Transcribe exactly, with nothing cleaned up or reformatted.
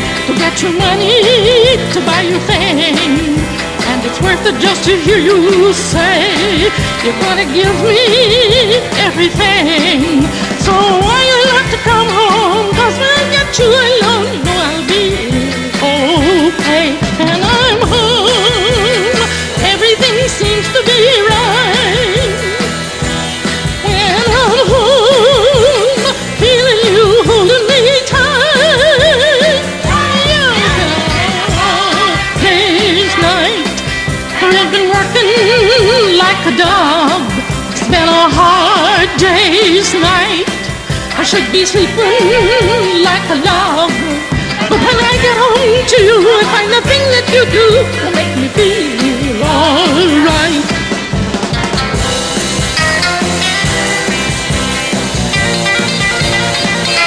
to get your money to buy your thing. And it's worth it just to hear you say you're gonna give me everything. So why you like to come home? Cause when I get you alone, you know I'll be okay. And I'm home, everything seems to be right. When I'm home, feeling you holding me tight. Days, night, I've been working like a dog. It's been a hard day's night. I should be sleeping like a log. But when I get home to you, I find the thing that you do will make me feel alright.